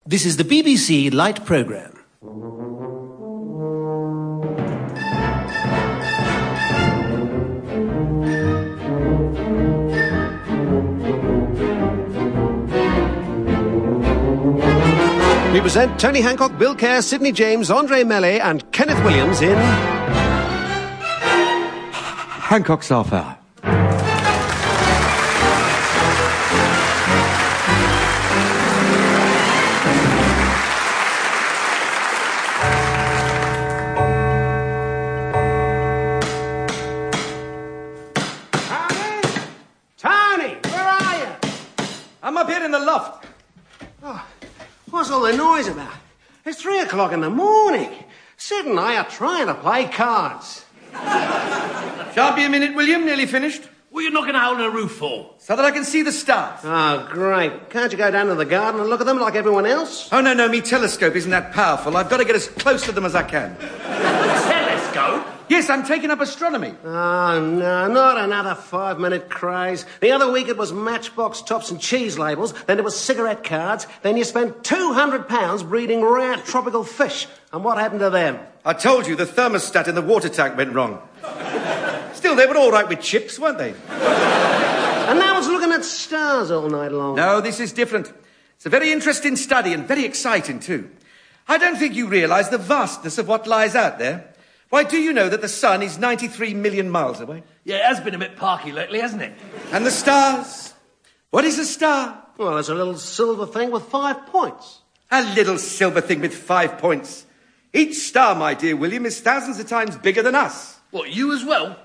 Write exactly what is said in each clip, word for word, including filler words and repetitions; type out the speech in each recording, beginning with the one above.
This is the B B C Light Programme. We present Tony Hancock, Bill Kerr, Sidney James, Andre Mellet and Kenneth Williams in... Hancock's Half Hour. Tony! Where are you? I'm up here in the loft. Oh, what's all the noise about? It's three o'clock in the morning. Sid and I are trying to play cards. Shan't be a minute, William. Nearly finished. What are you knocking a hole in the roof for? So that I can see the stars. Oh, great. Can't you go down to the garden and look at them like everyone else? Oh, no, no, me telescope isn't that powerful. I've got to get as close to them as I can. Telescope? Yes, I'm taking up astronomy. Oh, no, not another five-minute craze. The other week it was matchbox tops and cheese labels, then it was cigarette cards, then you spent two hundred pounds breeding rare tropical fish. And what happened to them? I told you the thermostat in the water tank went wrong. Still, they were all right with chips, weren't they? And now it's looking at stars all night long. No, this is different. It's a very interesting study and very exciting, too. I don't think you realise the vastness of what lies out there. Why, do you know that the sun is ninety-three million miles away? Yeah, it has been a bit parky lately, hasn't it? And the stars? What is a star? Well, it's a little silver thing with five points. A little silver thing with five points. Each star, my dear William, is thousands of times bigger than us. What, you as well?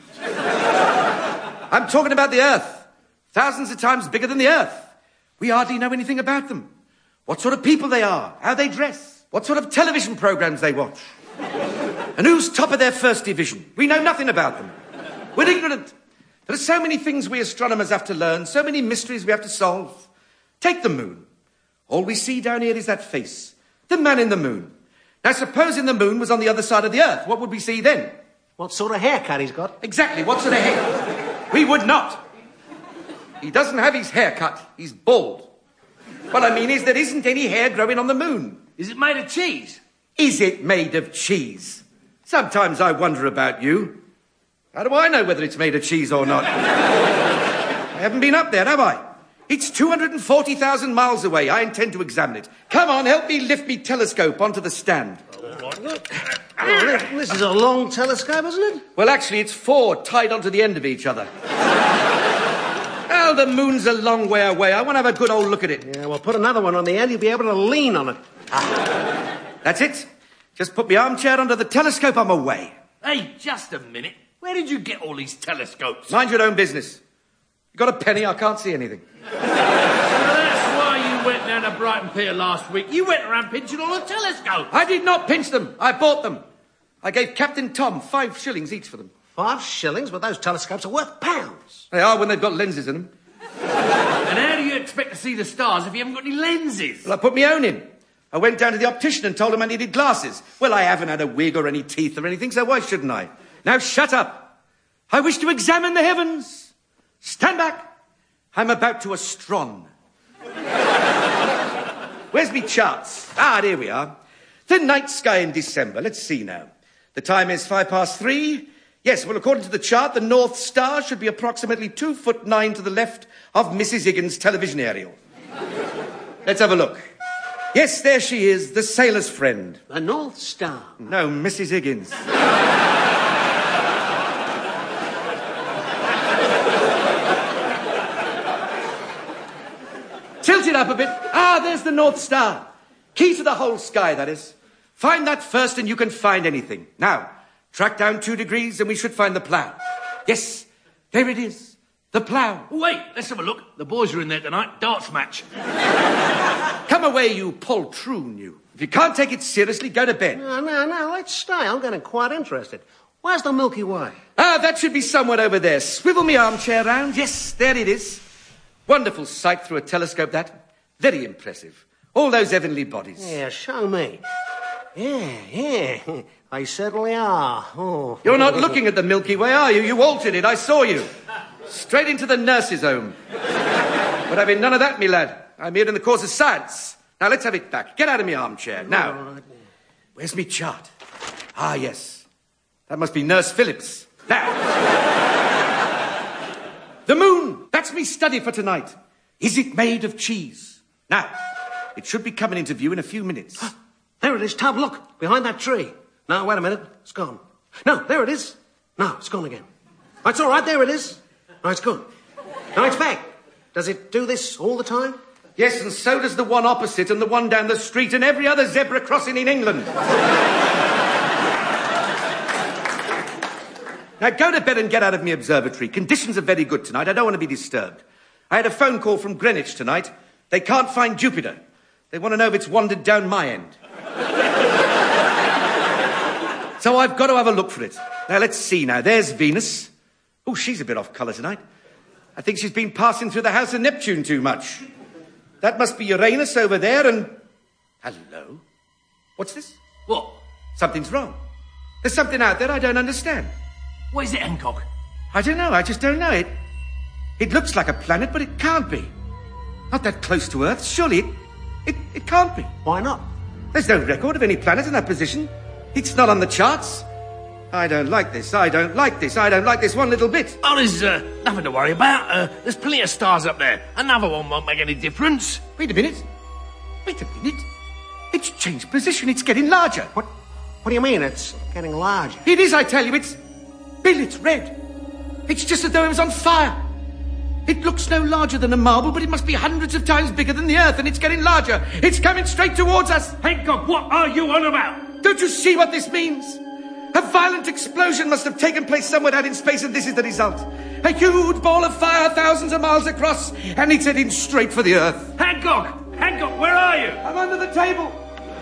I'm talking about the Earth. Thousands of times bigger than the Earth. We hardly know anything about them. What sort of people they are, how they dress, what sort of television programs they watch. And who's top of their first division? We know nothing about them. We're ignorant. There are so many things we astronomers have to learn, so many mysteries we have to solve. Take the moon. All we see down here is that face, the man in the moon. Now, supposing the moon was on the other side of the Earth, what would we see then? What sort of haircut he's got? Exactly, what sort of hair? We would not. He doesn't have his hair cut. He's bald. What I mean is there isn't any hair growing on the moon. Is it made of cheese? Is it made of cheese? Sometimes I wonder about you. How do I know whether it's made of cheese or not? I haven't been up there, have I? It's two hundred forty thousand miles away. I intend to examine it. Come on, help me lift me telescope onto the stand. Oh, this, this is a long telescope, isn't it? Well, actually, it's four tied onto the end of each other. Well, the moon's a long way away. I want to have a good old look at it. Yeah, well, put another one on the end. You'll be able to lean on it. Ah, that's it. Just put my armchair under the telescope, I'm away. Hey, just a minute. Where did you get all these telescopes? Mind your own business. You got a penny? I can't see anything. So that's why you went down to Brighton Pier last week. You went around pinching all the telescopes. I did not pinch them. I bought them. I gave Captain Tom five shillings each for them. Five shillings? But those telescopes are worth pounds. They are when they've got lenses in them. And how do you expect to see the stars if you haven't got any lenses? Well, I put my own in. I went down to the optician and told him I needed glasses. Well, I haven't had a wig or any teeth or anything, so why shouldn't I? Now shut up. I wish to examine the heavens. Stand back. I'm about to astron. Where's me charts? Ah, here we are. The night sky in December. Let's see now. The time is five past three. Yes, well, according to the chart, the North Star should be approximately two foot nine to the left of Missus Higgins' television aerial. Let's have a look. Yes, there she is, the sailor's friend. The North Star? No, Missus Higgins. Tilt it up a bit. Ah, there's the North Star. Key to the whole sky, that is. Find that first and you can find anything. Now, track down two degrees and we should find the plough. Yes, there it is. The plough. Wait, let's have a look. The boys are in there tonight. Darts match. Come away, you poltroon, you. If you can't take it seriously, go to bed. No, no, no, let's stay. I'm getting quite interested. Where's the Milky Way? Ah, that should be somewhere over there. Swivel me armchair round. Yes, there it is. Wonderful sight through a telescope, that. Very impressive. All those heavenly bodies. Yeah, show me. Yeah, yeah. They certainly are. Oh. You're not looking at the Milky Way, are you? You altered it. I saw you. Straight into the nurse's home. But having none of that, me lad. I'm here in the course of science. Now, let's have it back. Get out of my armchair. Now, where's me chart? Ah, yes. That must be Nurse Phillips. Now. The moon. That's me study for tonight. Is it made of cheese? Now, it should be coming into view in a few minutes. There it is, Tub, look, behind that tree. No, wait a minute, it's gone. No, there it is. No, it's gone again. Oh, it's all right, there it is. No, it's gone. No, it's back. Does it do this all the time? Yes, and so does the one opposite and the one down the street and every other zebra crossing in England. Now, go to bed and get out of my observatory. Conditions are very good tonight. I don't want to be disturbed. I had a phone call from Greenwich tonight. They can't find Jupiter. They want to know if it's wandered down my end. So I've got to have a look for it. Now, let's see now. There's Venus. Oh, she's a bit off colour tonight. I think she's been passing through the house of Neptune too much. That must be Uranus over there and... Hello? What's this? What? Something's wrong. There's something out there I don't understand. What is it, Hancock? I don't know. I just don't know. It, it looks like a planet, but it can't be. Not that close to Earth. Surely it, it, it can't be. Why not? There's no record of any planet in that position. It's not on the charts. I don't like this. I don't like this. I don't like this one little bit. Oh, there's uh, nothing to worry about. Uh, there's plenty of stars up there. Another one won't make any difference. Wait a minute. Wait a minute. It's changed position. It's getting larger. What, what do you mean it's getting larger? It is, I tell you. It's... Bill, it's red. It's just as though it was on fire. It looks no larger than a marble, but it must be hundreds of times bigger than the Earth, and it's getting larger. It's coming straight towards us. Hancock, what are you on about? Don't you see what this means? A violent explosion must have taken place somewhere out in space, and this is the result. A huge ball of fire thousands of miles across, and it's heading straight for the Earth. Hancock! Hancock, where are you? I'm under the table.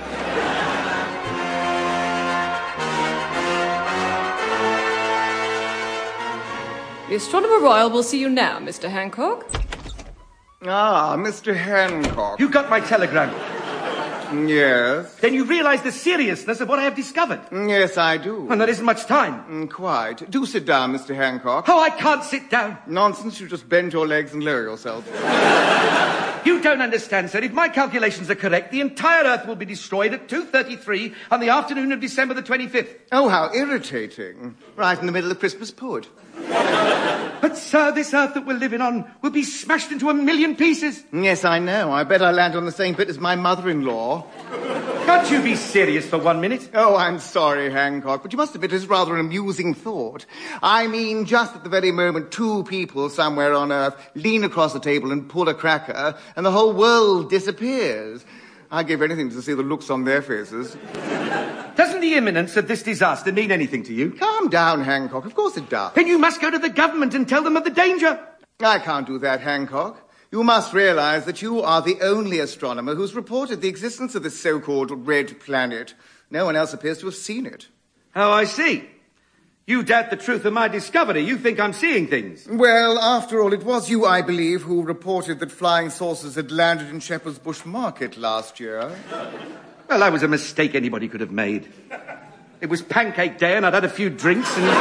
The Astronomer Royal will see you now, Mister Hancock. Ah, Mister Hancock. You got my telegram. Yes? Then you realise the seriousness of what I have discovered. Yes, I do. And there isn't much time. Mm, quite. Do sit down, Mister Hancock. Oh, I can't sit down. Nonsense, you just bend your legs and lower yourself. You don't understand, sir. If my calculations are correct, the entire Earth will be destroyed at two thirty-three on the afternoon of December the twenty-fifth. Oh, how irritating. Right in the middle of Christmas pud. But, sir, this Earth that we're living on will be smashed into a million pieces. Yes, I know. I bet I land on the same bit as my mother-in-law. Can't you be serious for one minute? Oh, I'm sorry, Hancock, but you must admit it's rather an amusing thought. I mean, just at the very moment two people somewhere on Earth lean across the table and pull a cracker, and the whole world disappears. I'd give anything to see the looks on their faces. Doesn't the imminence of this disaster mean anything to you? Calm down, Hancock. Of course it does. Then you must go to the government and tell them of the danger. I can't do that, Hancock. You must realize that you are the only astronomer who's reported the existence of this so-called red planet. No one else appears to have seen it. Oh, I see. You doubt the truth of my discovery. You think I'm seeing things. Well, after all, it was you, I believe, who reported that flying saucers had landed in Shepherd's Bush Market last year. Well, that was a mistake anybody could have made. It was pancake day and I'd had a few drinks and...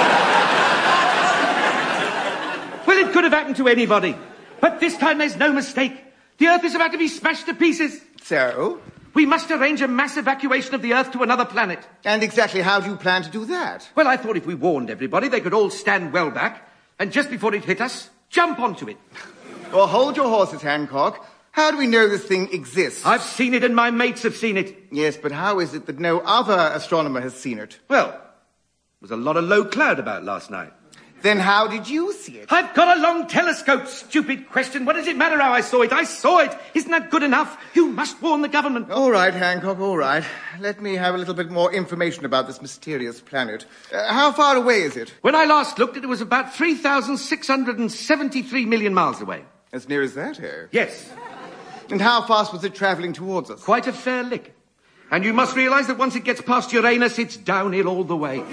Well, it could have happened to anybody. But this time there's no mistake. The Earth is about to be smashed to pieces. So? We must arrange a mass evacuation of the Earth to another planet. And exactly how do you plan to do that? Well, I thought if we warned everybody, they could all stand well back, and just before it hit us, jump onto it. Well, hold your horses, Hancock. How do we know this thing exists? I've seen it and my mates have seen it. Yes, but how is it that no other astronomer has seen it? Well, there was a lot of low cloud about last night. Then how did you see it? I've got a long telescope, stupid question. What does it matter how I saw it? I saw it. Isn't that good enough? You must warn the government. All right, Hancock, all right. Let me have a little bit more information about this mysterious planet. Uh, how far away is it? When I last looked, it was about three thousand six hundred seventy-three million miles away. As near as that, eh? Yes. And how fast was it travelling towards us? Quite a fair lick. And you must realise that once it gets past Uranus, it's downhill all the way.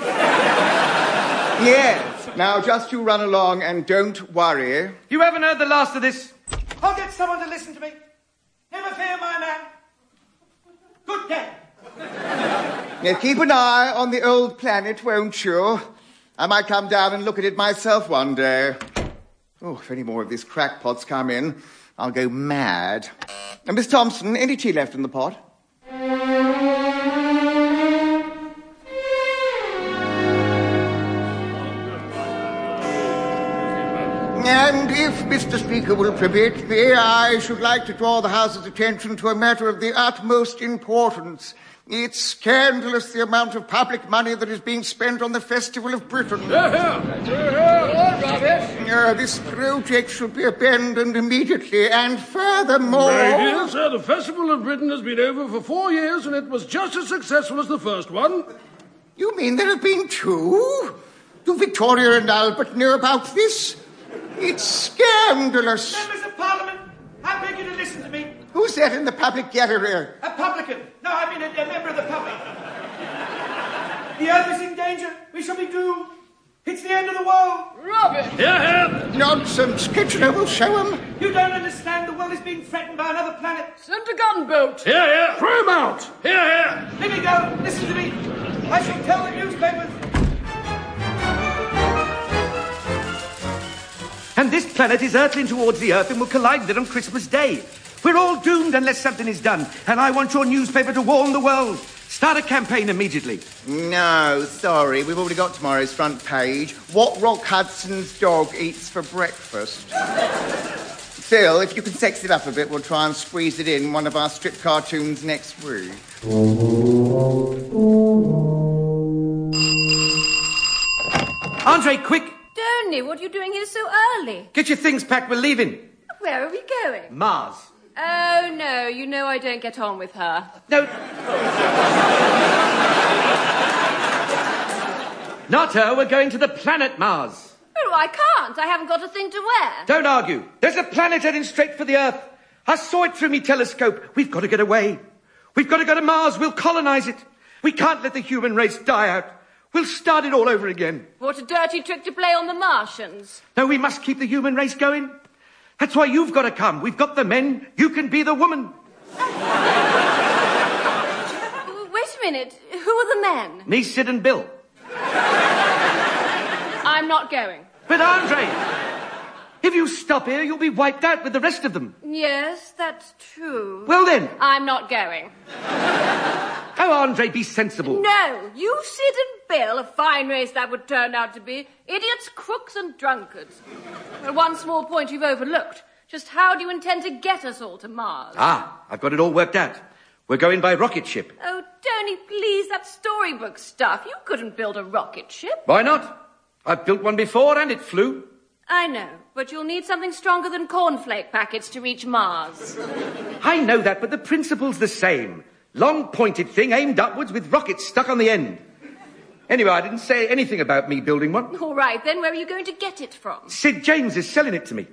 Yes. Now, just you run along and don't worry. You haven't heard the last of this. I'll get someone to listen to me. Never fear, my man. Good day. Now, keep an eye on the old planet, won't you? I might come down and look at it myself one day. Oh, if any more of these crackpots come in, I'll go mad. And Miss Thompson, any tea left in the pot? And if Mister Speaker will permit me, I should like to draw the House's attention to a matter of the utmost importance. It's scandalous the amount of public money that is being spent on the Festival of Britain. Yeah, yeah. Yeah, rubbish. Uh, this project should be abandoned immediately, and furthermore... My dear sir, the Festival of Britain has been over for four years, and it was just as successful as the first one. You mean there have been two? Do Victoria and Albert know about this? It's scandalous. Members of Parliament, I beg you to listen to me. Who's that in the public gallery? A publican. No, I mean a, a member of the public. The earth is in danger. We shall be doomed. It's the end of the world. Rubbish! Yeah, yeah. Nonsense. Kitchener will show him. You don't understand. The world is being threatened by another planet. Send a gunboat! Yeah, yeah. Throw him out. Here, here. Let me go. Listen to me. I shall tell the newspapers. And this planet is hurtling towards the Earth and will collide with it on Christmas Day. We're all doomed unless something is done. And I want your newspaper to warn the world. Start a campaign immediately. No, sorry. We've already got tomorrow's front page. What Rock Hudson's dog eats for breakfast. Phil, if you can sex it up a bit, we'll try and squeeze it in one of our strip cartoons next week. Andre, quick. Tony, what are you doing here so early? Get your things packed. We're leaving. Where are we going? Mars. Oh, no, you know I don't get on with her. No. Not her. We're going to the planet Mars. Oh, I can't. I haven't got a thing to wear. Don't argue. There's a planet heading straight for the Earth. I saw it through me telescope. We've got to get away. We've got to go to Mars. We'll colonize it. We can't let the human race die out. We'll start it all over again. What a dirty trick to play on the Martians. No, we must keep the human race going. That's why you've got to come. We've got the men. You can be the woman. Wait a minute. Who are the men? Me, Sid and Bill. I'm not going. But Andre, if you stop here, you'll be wiped out with the rest of them. Yes, that's true. Well then. I'm not going. Oh, Andre, be sensible. No, you, Sid and Bill, a fine race that would turn out to be. Idiots, crooks and drunkards. Well, one small point you've overlooked. Just how do you intend to get us all to Mars? Ah, I've got it all worked out. We're going by rocket ship. Oh, Tony, please, that's storybook stuff. You couldn't build a rocket ship. Why not? I've built one before and it flew. I know, but you'll need something stronger than cornflake packets to reach Mars. I know that, but the principle's the same. Long pointed thing aimed upwards with rockets stuck on the end. Anyway, I didn't say anything about me building one. All right, then where are you going to get it from? Sid James is selling it to me.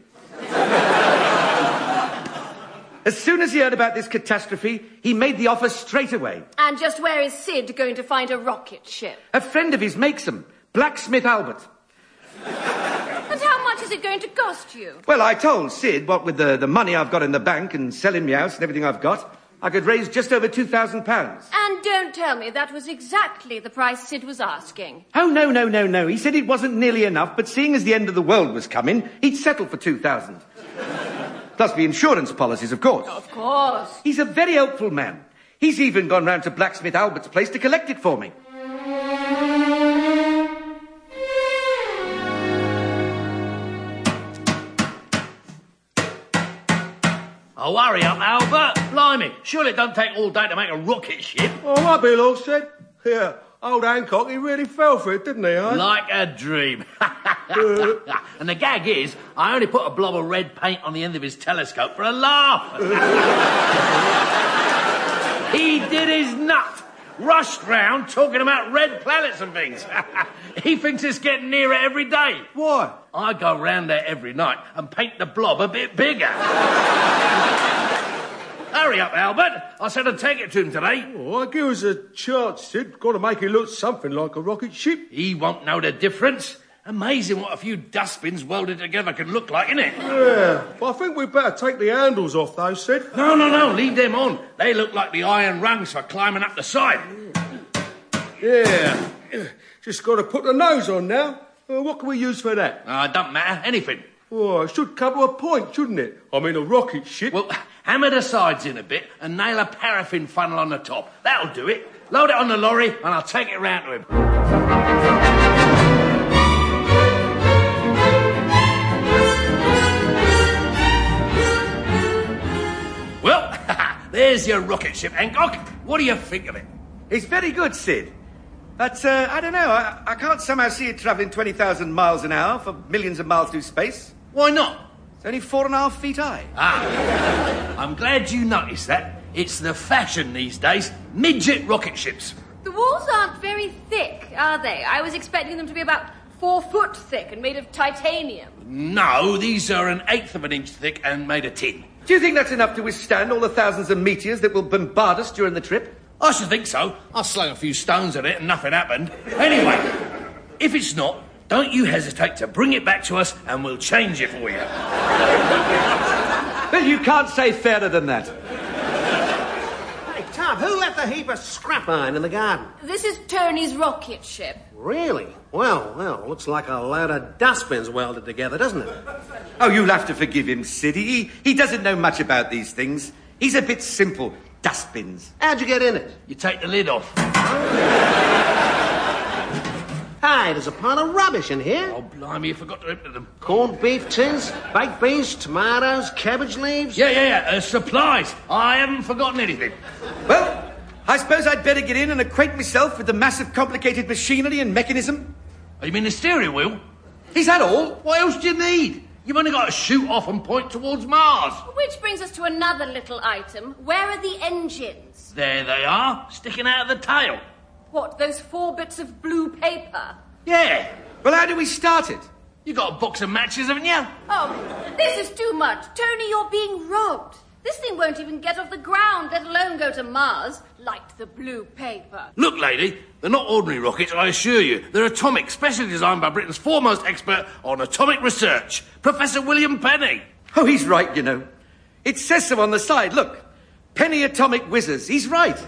As soon as he heard about this catastrophe, he made the offer straight away. And just where is Sid going to find a rocket ship? A friend of his makes them. Blacksmith Albert. And how much is it going to cost you? Well, I told Sid, what with the, the money I've got in the bank and selling my house and everything I've got, I could raise just over two thousand pounds. And don't tell me that was exactly the price Sid was asking. Oh, no, no, no, no. He said it wasn't nearly enough, but seeing as the end of the world was coming, he'd settle for two thousand. Plus the insurance policies, of course. Of course. He's a very helpful man. He's even gone round to Blacksmith Albert's place to collect it for me. Oh, hurry up, Albert. Blimey, surely it don't take all day to make a rocket ship. Oh, my Bill all said. Yeah, old Hancock, he really fell for it, didn't he, eh? Like a dream. And the gag is, I only put a blob of red paint on the end of his telescope for a laugh. He did his nut. Rushed round talking about red planets and things. He thinks it's getting nearer every day. Why? I go round there every night and paint the blob a bit bigger. Hurry up, Albert. I said I'd take it to him today. Oh, I give us a chance, Sid. Got to make it look something like a rocket ship. He won't know the difference. Amazing what a few dustbins welded together can look like, isn't it? Yeah, but I think we'd better take the handles off, though, Sid. No, no, no. Leave them on. They look like the iron rungs for climbing up the side. Yeah. Just got to put the nose on now. Uh, what can we use for that? Uh, don't matter. Anything. Oh, it should cover a point, shouldn't it? I mean, a rocket ship. Well, Hammer the sides in a bit and nail a paraffin funnel on the top. That'll do it. Load it on the lorry and I'll take it round to him. Well, there's your rocket ship, Hancock. What do you think of it? It's very good, Sid. But, uh, I don't know, I, I can't somehow see it travelling twenty thousand miles an hour for millions of miles through space. Why not? It's only four and a half feet high. Ah, I'm glad you noticed that. It's the fashion these days. Midget rocket ships. The walls aren't very thick, are they? I was expecting them to be about four foot thick and made of titanium. No, these are an eighth of an inch thick and made of tin. Do you think that's enough to withstand all the thousands of meteors that will bombard us during the trip? I should think so. I slung a few stones at it and nothing happened. Anyway, if it's not, don't you hesitate to bring it back to us and we'll change it for you. Well, you can't say fairer than that. Hey, Tom, who left a heap of scrap iron in the garden? This is Tony's rocket ship. Really? Well, well, looks like a load of dustbins welded together, doesn't it? Oh, you'll have to forgive him, Sid. He, he doesn't know much about these things. He's a bit simple. Dustbins. How'd you get in it? You take the lid off. Hey, there's a pile of rubbish in here. Oh, blimey, you forgot to empty them. Corned beef tins, baked beans, tomatoes, cabbage leaves. Yeah, yeah, yeah, uh, supplies. I haven't forgotten anything. Well, I suppose I'd better get in and acquaint myself with the massive complicated machinery and mechanism. Oh, you mean the steering wheel? Is that all? What else do you need? You've only got to shoot off and point towards Mars. Which brings us to another little item. Where are the engines? There they are, sticking out of the tail. What, those four bits of blue paper? Yeah. Well, how do we start it? You got a box of matches, haven't you? Oh, this is too much. Tony, you're being robbed. This thing won't even get off the ground, let alone go to Mars, like the blue paper. Look, lady, they're not ordinary rockets, I assure you. They're atomic, specially designed by Britain's foremost expert on atomic research, Professor William Penny. Oh, he's right, you know. It says so on the side. Look, Penny Atomic Whizzers. He's right.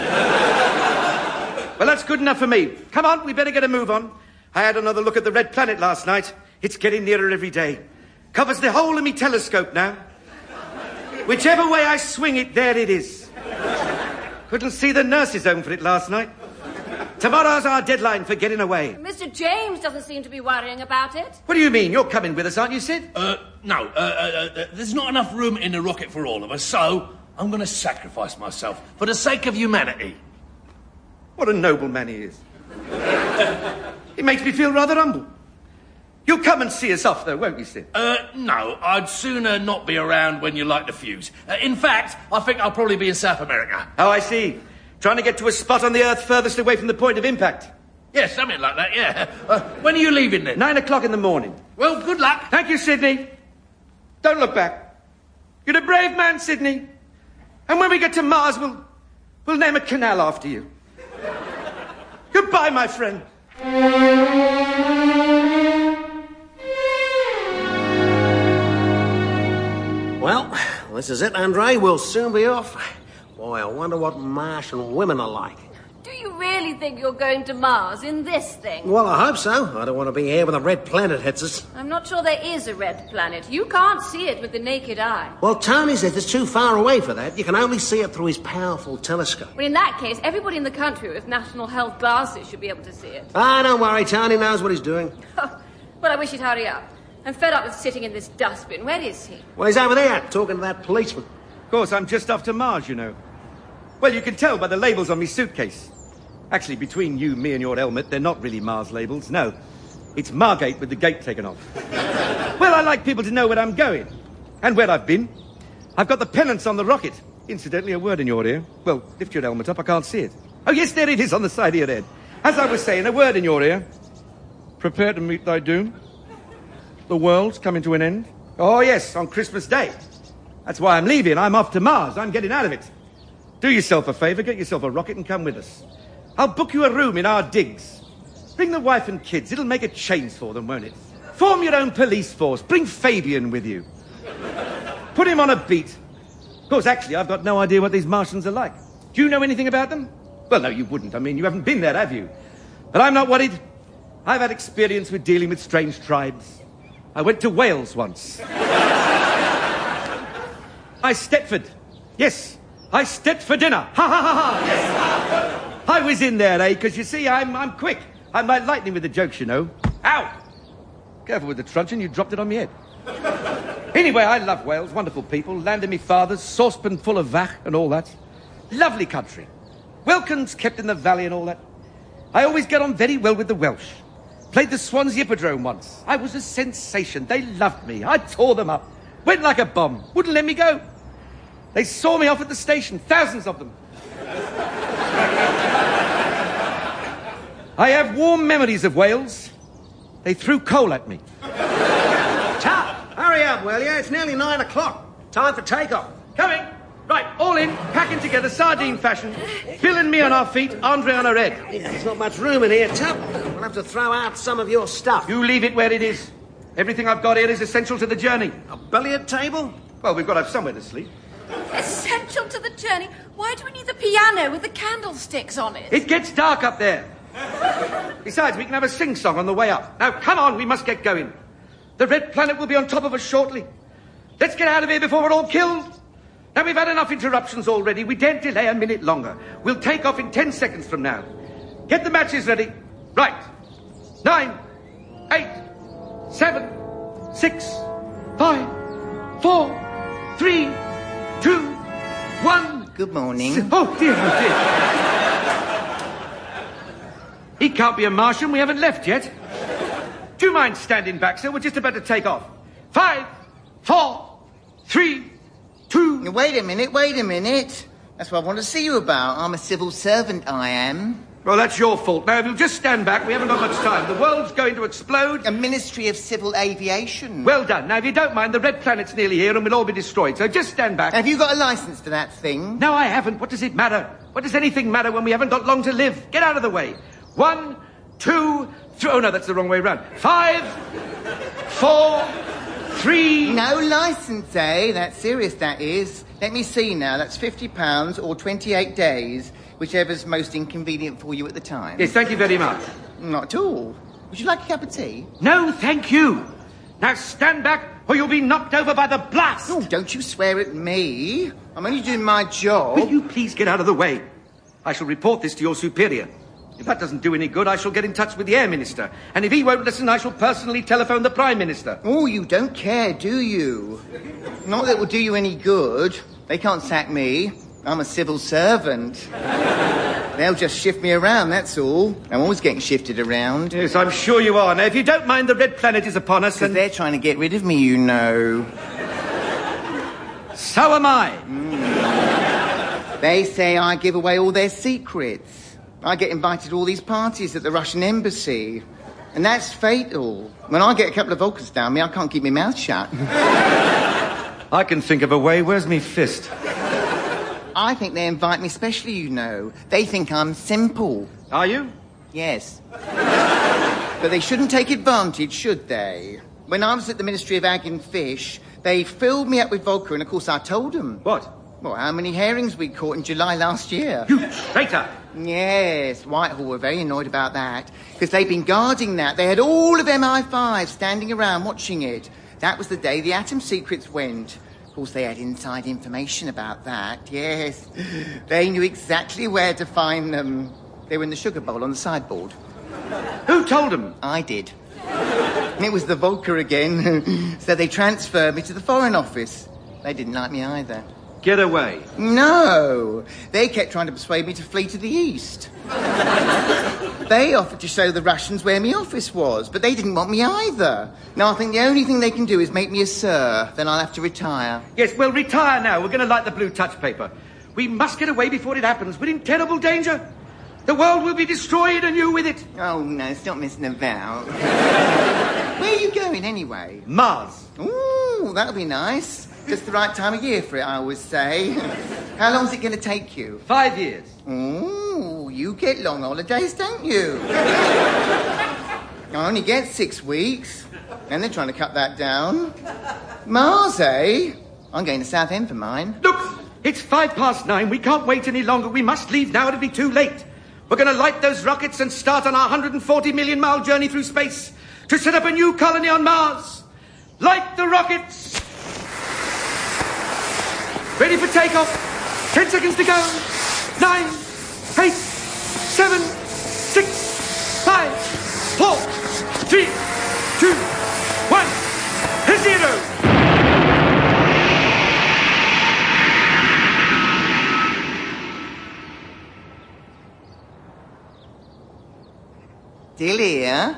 Well, that's good enough for me. Come on, we better get a move on. I had another look at the red planet last night. It's getting nearer every day. Covers the whole of me telescope now. Whichever way I swing it, there it is. Couldn't see the nurse's home for it last night. Tomorrow's our deadline for getting away. Mister James doesn't seem to be worrying about it. What do you mean? You're coming with us, aren't you, Sid? Uh, no, uh, uh, uh, there's not enough room in the rocket for all of us, so I'm going to sacrifice myself for the sake of humanity. What a noble man he is. It makes me feel rather humble. You'll come and see us off, though, won't you, Sid? Uh, no, I'd sooner not be around when you light the fuse. Uh, in fact, I think I'll probably be in South America. Oh, I see. Trying to get to a spot on the Earth furthest away from the point of impact. Yeah, something like that, yeah. Uh, when are you leaving then? Nine o'clock in the morning. Well, good luck. Thank you, Sydney. Don't look back. You're a brave man, Sydney. And when we get to Mars, we'll, we'll name a canal after you. Goodbye, my friend. Well, this is it, Andre. We'll soon be off. Boy, I wonder what Martian women are like. Do you really think you're going to Mars in this thing? Well, I hope so. I don't want to be here when the red planet hits us. I'm not sure there is a red planet. You can't see it with the naked eye. Well, Tony says it's too far away for that. You can only see it through his powerful telescope. Well, in that case, everybody in the country with national health glasses should be able to see it. Ah, don't worry. Tony knows what he's doing. Well, I wish he'd hurry up. I'm fed up with sitting in this dustbin. Where is he? Well, he's over there, talking to that policeman. Of course, I'm just off to Mars, you know. Well, you can tell by the labels on my suitcase. Actually, between you, me, and your helmet, they're not really Mars labels, no. It's Margate with the gate taken off. Well, I like people to know where I'm going. And where I've been. I've got the pennants on the rocket. Incidentally, a word in your ear. Well, lift your helmet up, I can't see it. Oh, yes, there it is on the side of your head. As I was saying, a word in your ear. Prepare to meet thy doom. The world's coming to an end. Oh, yes, on Christmas Day. That's why I'm leaving. I'm off to Mars. I'm getting out of it. Do yourself a favour, get yourself a rocket and come with us. I'll book you a room in our digs. Bring the wife and kids. It'll make a change for them, won't it? Form your own police force. Bring Fabian with you. Put him on a beat. Of course, actually, I've got no idea what these Martians are like. Do you know anything about them? Well, no, you wouldn't. I mean, you haven't been there, have you? But I'm not worried. I've had experience with dealing with strange tribes. I went to Wales once. I my Stepford. Yes, I stepped for dinner. Ha ha ha ha. Yes. I was in there, eh? Because you see, I'm I'm quick. I'm like lightning with the jokes, you know. Ow! Careful with the truncheon, you dropped it on my head. Anyway, I love Wales. Wonderful people. Land of me fathers, saucepan full of vach and all that. Lovely country. Welcomes kept in the valley and all that. I always get on very well with the Welsh. Played the Swansea Hippodrome once. I was a sensation. They loved me. I tore them up. Went like a bomb. Wouldn't let me go. They saw me off at the station. Thousands of them. I have warm memories of Wales. They threw coal at me. Tup, hurry up, will you? It's nearly nine o'clock. Time for takeoff. Coming. Right, all in, packing together, sardine fashion. Bill and me on our feet, Andre on her head. Yeah, there's not much room in here, Tup. We'll have to throw out some of your stuff. You leave it where it is. Everything I've got here is essential to the journey. A billiard table? Well, we've got to have somewhere to sleep. Essential to the journey? Why do we need the piano with the candlesticks on it? It gets dark up there. Besides, we can have a sing-song on the way up. Now, come on, we must get going. The Red Planet will be on top of us shortly. Let's get out of here before we're all killed. Now, we've had enough interruptions already. We daren't delay a minute longer. We'll take off in ten seconds from now. Get the matches ready. Right. Nine, eight, seven, six, five, four, three, two, one. Good morning. Oh, dear, oh, dear. He can't be a Martian. We haven't left yet. Do you mind standing back, sir? We're just about to take off. Five, four, three, two... Wait a minute, wait a minute. That's what I want to see you about. I'm a civil servant, I am. Well, that's your fault. Now, if you'll just stand back, we haven't got much time. The world's going to explode. A Ministry of Civil Aviation. Well done. Now, if you don't mind, the Red Planet's nearly here and we'll all be destroyed. So just stand back. Have you got a licence for that thing? No, I haven't. What does it matter? What does anything matter when we haven't got long to live? Get out of the way. One, two, three... Oh, no, that's the wrong way round. Five, four, three... No licence, eh? That's serious, that is. Let me see now. That's fifty pounds or twenty-eight days, whichever's most inconvenient for you at the time. Yes, thank you very much. Not at all. Would you like a cup of tea? No, thank you. Now stand back or you'll be knocked over by the blast. Oh, don't you swear at me. I'm only doing my job. Will you please get out of the way? I shall report this to your superior. If that doesn't do any good, I shall get in touch with the Air Minister. And if he won't listen, I shall personally telephone the Prime Minister. Oh, you don't care, do you? Not that it will do you any good. They can't sack me. I'm a civil servant. They'll just shift me around, that's all. I'm always getting shifted around. Yes, I'm sure you are. Now, if you don't mind, the Red Planet is upon us Because and... they're trying to get rid of me, you know. So am I. Mm. They say I give away all their secrets. I get invited to all these parties at the Russian embassy. And that's fatal. When I get a couple of vodkas down me, I can't keep my mouth shut. I can think of a way. Where's me fist? I think they invite me specially, you know. They think I'm simple. Are you? Yes. But they shouldn't take advantage, should they? When I was at the Ministry of Ag and Fish, they filled me up with vodka, and of course I told them. What? Well, how many herrings we caught in July last year. You traitor! Yes, Whitehall were very annoyed about that, because they'd been guarding that. They had all of M I five standing around watching it. That was the day the atom secrets went. Of course, they had inside information about that, yes. They knew exactly where to find them. They were in the sugar bowl on the sideboard. Who told them? I did. And it was the vodka again. So they transferred me to the Foreign Office. They didn't like me either. Get away. No. They kept trying to persuade me to flee to the east. They offered to show the Russians where my office was, but they didn't want me either. Now, I think the only thing they can do is make me a sir. Then I'll have to retire. Yes, well, retire now. We're going to light the blue touch paper. We must get away before it happens. We're in terrible danger. The world will be destroyed and you with it. Oh, no, stop messing about. Where are you going, anyway? Mars. Ooh, that'll be nice. Just the right time of year for it, I always say. How long's it going to take you? Five years. Ooh, you get long holidays, don't you? I only get six weeks. And they're trying to cut that down. Mars, eh? I'm going to Southend for mine. Look, it's five past nine. We can't wait any longer. We must leave now. It'll be too late. We're going to light those rockets and start on our one hundred forty million mile journey through space to set up a new colony on Mars. Light the rockets! Ready for takeoff. Ten seconds to go. Nine, eight, seven, six, five, four, three, two, one, zero. Still here?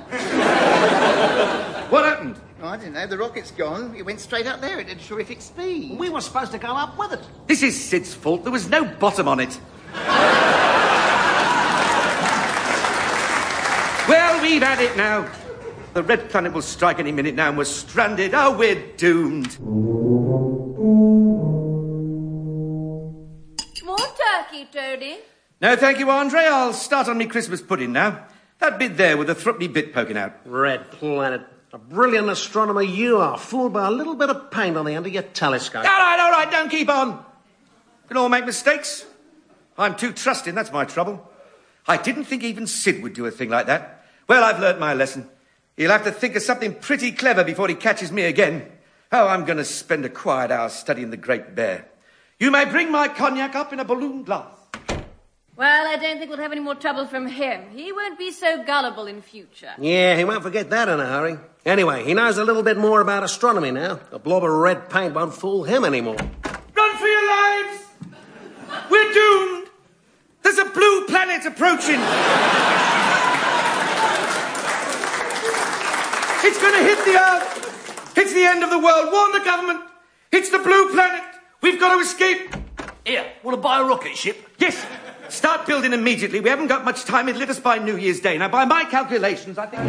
What happened? Oh, I don't know. The rocket's gone. It went straight up there at a terrific speed. We were supposed to go up with it. This is Sid's fault. There was no bottom on it. Well, we've had it now. The red planet will strike any minute now and we're stranded. Oh, we're doomed. More turkey, Toady. No, thank you, Andre. I'll start on me Christmas pudding now. That bit there with the threepenny bit poking out. Red planet. A brilliant astronomer you are, fooled by a little bit of paint on the end of your telescope. All right, all right, don't keep on. We can all make mistakes. I'm too trusting, that's my trouble. I didn't think even Sid would do a thing like that. Well, I've learnt my lesson. He'll have to think of something pretty clever before he catches me again. Oh, I'm going to spend a quiet hour studying the Great Bear. You may bring my cognac up in a balloon glass. Well, I don't think we'll have any more trouble from him. He won't be so gullible in future. Yeah, he won't forget that in a hurry. Anyway, he knows a little bit more about astronomy now. The blob of red paint won't fool him anymore. Run for your lives! We're doomed! There's a blue planet approaching! It's going to hit the Earth! It's the end of the world! Warn the government! It's the blue planet! We've got to escape! Here, want to buy a rocket ship? Yes! Start building immediately. We haven't got much time. It'll hit us by New Year's Day. Now, by my calculations, I think...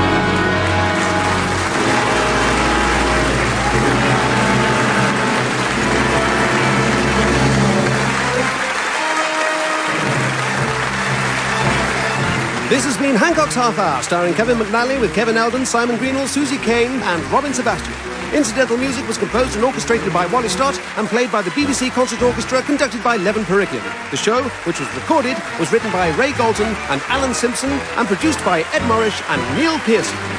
This has been Hancock's Half Hour, starring Kevin McNally with Kevin Eldon, Simon Greenall, Susie Kane and Robin Sebastian. Incidental music was composed and orchestrated by Wally Stott and played by the B B C Concert Orchestra, conducted by Levin Periklian. The show, which was recorded, was written by Ray Galton and Alan Simpson and produced by Ed Morrish and Neil Pearson.